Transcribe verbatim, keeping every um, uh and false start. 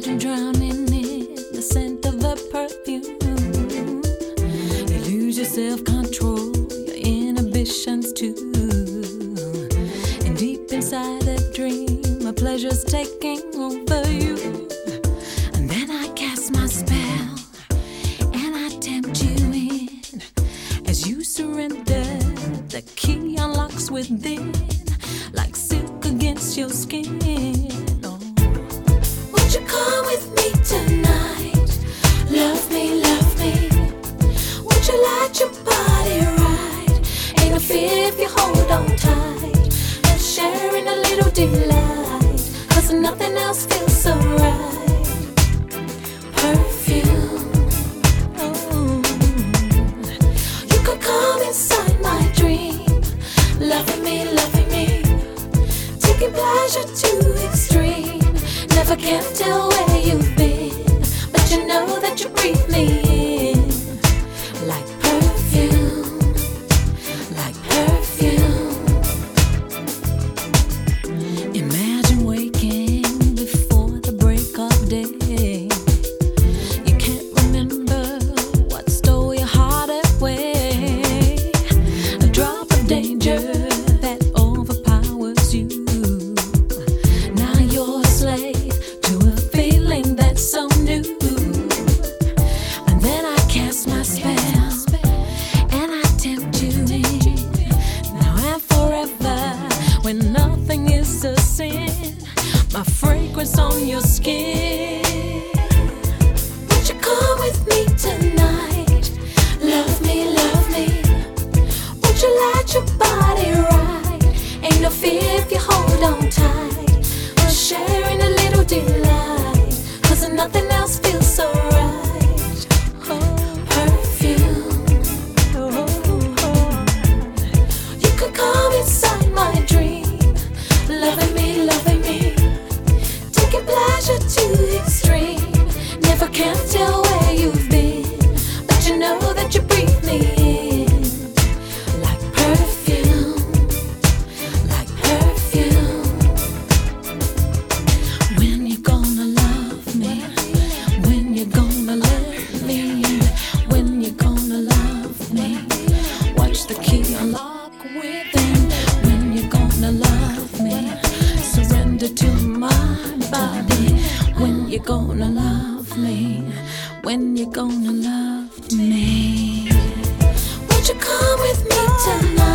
Imagine drowning in the scent of a perfume. You lose your self-control, your inhibitions too. And deep inside a dream, a pleasure's taking over you. And then I cast my spell, and I tempt you in. As you surrender, the key unlocks within, like silk against your skin. Oh. Won't you come with me tonight? Love me, love me. Won't you let your body ride? Ain't no fear if you hold on tight and sharing a little delight, 'cause nothing else feels so right. Perfume. Oh. You could come inside my dream, loving me, loving me, taking pleasure to extreme. Never can tell where you've been, but you know that you breathe me in. Like perfume, like perfume. Imagine waking before the break of day. You can't remember what stole your heart away. A drop of danger that overpowers you. Now you're a slave to a feeling that's so new. And then I cast my spell, and I tempt you in. Now and forever, when nothing is a sin, my fragrance on your skin. Won't you come with me tonight? Love me, love me. Won't you let your body ride? Ain't no fear if you hold on tight. We're sharing a little delight, 'cause nothing else feels so right. Oh, perfume. Oh, oh. You could come inside my dream, loving me, loving me, taking pleasure to extreme. Never can tell where you've been, but you know that you breathe me in. Like perfume, like perfume. When you gonna love me? When you gonna let me in? When you gonna love me? Watch the key unlock within. When you gonna love me? Surrender to my body. When you gonna love me? When you gonna love me? Won't you come with me tonight?